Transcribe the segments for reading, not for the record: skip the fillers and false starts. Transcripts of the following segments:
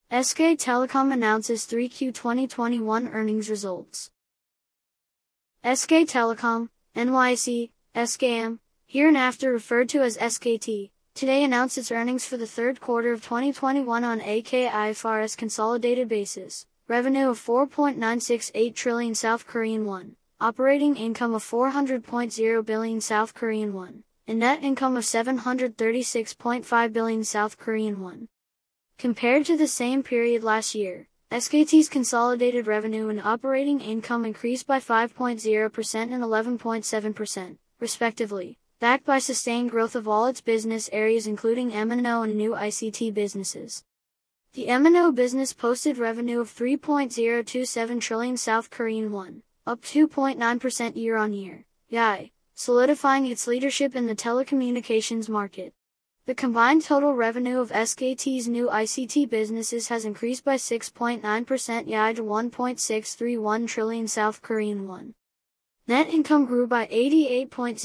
SK Telecom announces 3Q 2021 earnings results. SK Telecom, NYSE, SKM, hereinafter referred to as SKT, today announced its earnings for the third quarter of 2021 on a K-IFRS consolidated basis. Revenue of 4.968 trillion South Korean won, operating income of 400.0 billion South Korean won, and net income of 736.5 billion South Korean won. Compared to the same period last year, SKT's consolidated revenue and operating income increased by 5.0% and 11.7%, respectively, backed by sustained growth of all its business areas including MNO and new ICT businesses. The MNO business posted revenue of 3.027 trillion South Korean won, up 2.9% year-on-year, solidifying its leadership in the telecommunications market. The combined total revenue of SKT's new ICT businesses has increased by 6.9% to 1.631 trillion South Korean won. Net income grew by 88.0%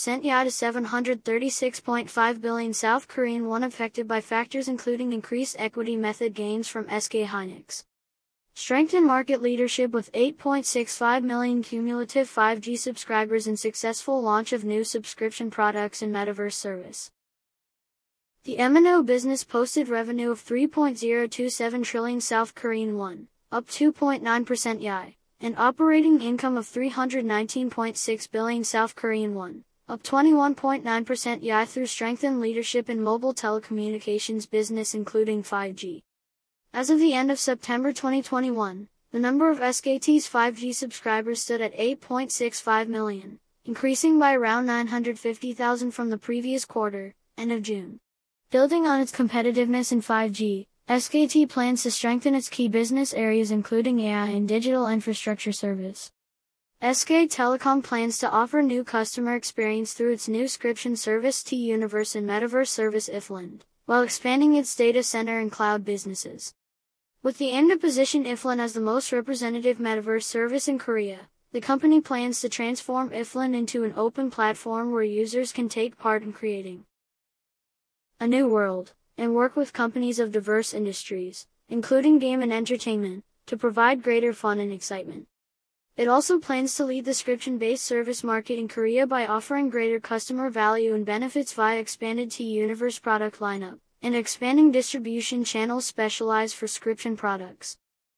to 736.5 billion South Korean won, affected by factors including increased equity method gains from SK Hynix. Strengthened market leadership with 8.65 million cumulative 5G subscribers and successful launch of new subscription products and metaverse service. The MNO business posted revenue of 3.027 trillion South Korean won, up 2.9% and operating income of 319.6 billion South Korean won, up 21.9% through strengthened leadership in mobile telecommunications business including 5G. As of the end of September 2021, the number of SKT's 5G subscribers stood at 8.65 million, increasing by around 950,000 from the previous quarter, end of June. Building on its competitiveness in 5G, SKT plans to strengthen its key business areas including AI and digital infrastructure service. SK Telecom plans to offer new customer experience through its new subscription service T-Universe and metaverse service Ifland, while expanding its data center and cloud businesses. With the aim to position Ifland as the most representative metaverse service in Korea, the company plans to transform Ifland into an open platform where users can take part in creating a new world, and work with companies of diverse industries, including game and entertainment, to provide greater fun and excitement. It also plans to lead the subscription-based service market in Korea by offering greater customer value and benefits via expanded T-Universe product lineup, and expanding distribution channels specialized for subscription products.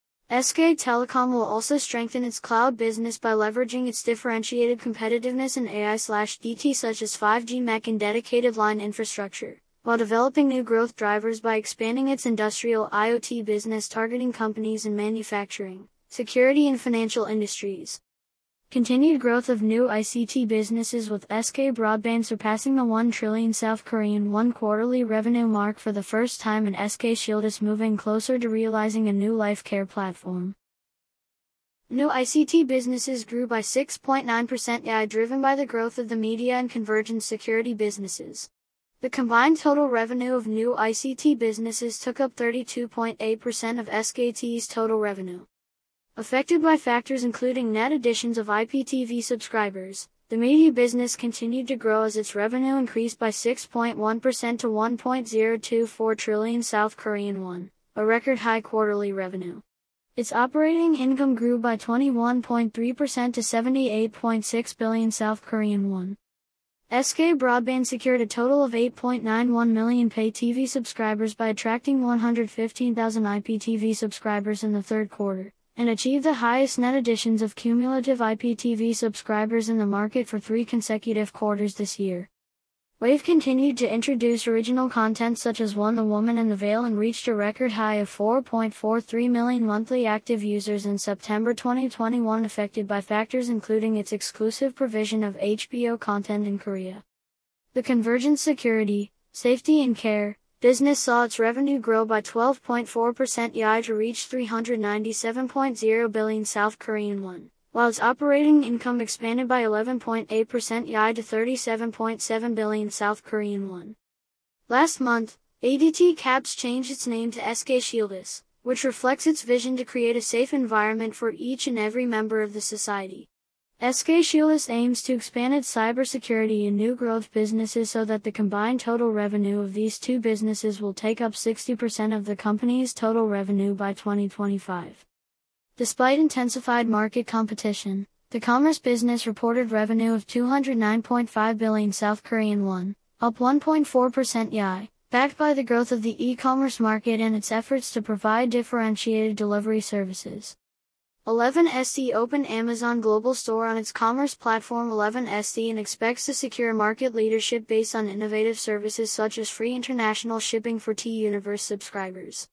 SK Telecom will also strengthen its cloud business by leveraging its differentiated competitiveness in AI/DT such as 5G MEC and dedicated line infrastructure, while developing new growth drivers by expanding its industrial IoT business targeting companies in manufacturing, security and financial industries. Continued growth of new ICT businesses with SK Broadband surpassing the 1 trillion South Korean won quarterly revenue mark for the first time, and SK Shieldus moving closer to realizing a new life care platform. New ICT businesses grew by 6.9% driven by the growth of the media and convergence security businesses. The combined total revenue of new ICT businesses took up 32.8% of SKT's total revenue. Affected by factors including net additions of IPTV subscribers, the media business continued to grow as its revenue increased by 6.1% to 1.024 trillion South Korean won, a record high quarterly revenue. Its operating income grew by 21.3% to 78.6 billion South Korean won. SK Broadband secured a total of 8.91 million pay TV subscribers by attracting 115,000 IPTV subscribers in the third quarter, and achieved the highest net additions of cumulative IPTV subscribers in the market for 3 consecutive quarters this year. Wave continued to introduce original content such as One the Woman in the Veil and reached a record high of 4.43 million monthly active users in September 2021, affected by factors including its exclusive provision of HBO content in Korea. The convergence security, safety and care business saw its revenue grow by 12.4% to reach 397.0 billion South Korean won, while its operating income expanded by 11.8% to 37.7 billion South Korean won. Last month, ADT Caps changed its name to SK Shieldus, which reflects its vision to create a safe environment for each and every member of the society. SK Shoeless aims to expand its cybersecurity and new growth businesses so that the combined total revenue of these two businesses will take up 60% of the company's total revenue by 2025. Despite intensified market competition, the commerce business reported revenue of 209.5 billion South Korean won, up 1.4% YoY, backed by the growth of the e-commerce market and its efforts to provide differentiated delivery services. 11SC opened Amazon Global Store on its commerce platform 11SC and expects to secure market leadership based on innovative services such as free international shipping for T-Universe subscribers.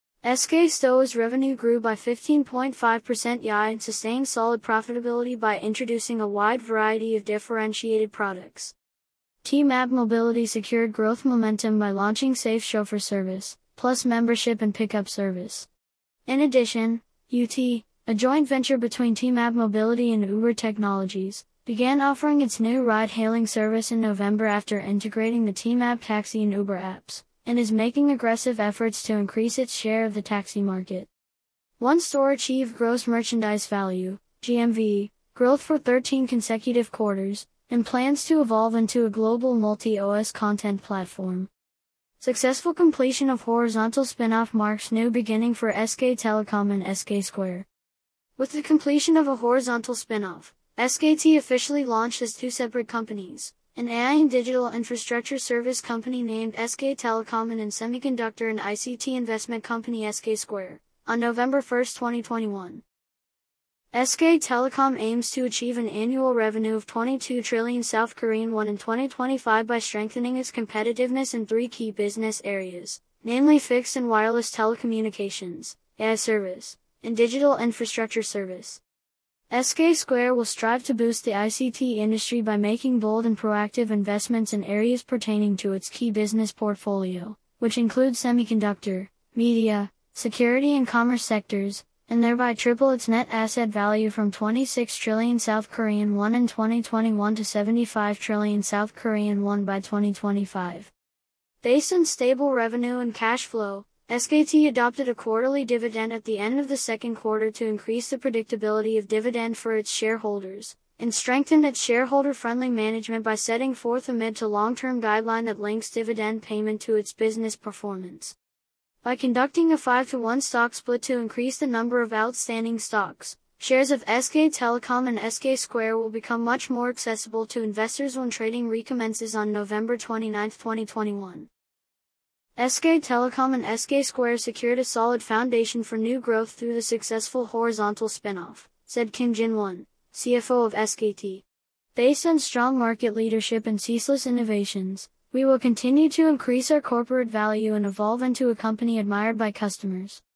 SK Stow's revenue grew by 15.5% YoY and sustained solid profitability by introducing a wide variety of differentiated products. T-Map Mobility secured growth momentum by launching Safe Chauffeur service, plus membership and pickup service. In addition, UT, a joint venture between T-Map Mobility and Uber Technologies, began offering its new ride-hailing service in November after integrating the T-Map Taxi and Uber apps, and is making aggressive efforts to increase its share of the taxi market. One store achieved gross merchandise value, GMV, growth for 13 consecutive quarters, and plans to evolve into a global multi-OS content platform. Successful completion of horizontal spin-off marks new beginning for SK Telecom and SK Square. With the completion of a horizontal spin-off, SKT officially launched as two separate companies, an AI and digital infrastructure service company named SK Telecom and a semiconductor and ICT investment company SK Square, on November 1, 2021. SK Telecom aims to achieve an annual revenue of 22 trillion South Korean won in 2025 by strengthening its competitiveness in three key business areas, namely fixed and wireless telecommunications, AI service, and digital infrastructure service. SK Square will strive to boost the ICT industry by making bold and proactive investments in areas pertaining to its key business portfolio, which includes semiconductor, media, security and commerce sectors, and thereby triple its net asset value from 26 trillion South Korean won in 2021 to 75 trillion South Korean won by 2025. Based on stable revenue and cash flow, SKT adopted a quarterly dividend at the end of the second quarter to increase the predictability of dividend for its shareholders, and strengthened its shareholder-friendly management by setting forth a mid to long-term guideline that links dividend payment to its business performance. By conducting a 5-to-1 stock split to increase the number of outstanding stocks, shares of SK Telecom and SK Square will become much more accessible to investors when trading recommences on November 29, 2021. SK Telecom and SK Square secured a solid foundation for new growth through the successful horizontal spin-off, said Kim Jin-won, CFO of SKT. Based on strong market leadership and ceaseless innovations, we will continue to increase our corporate value and evolve into a company admired by customers.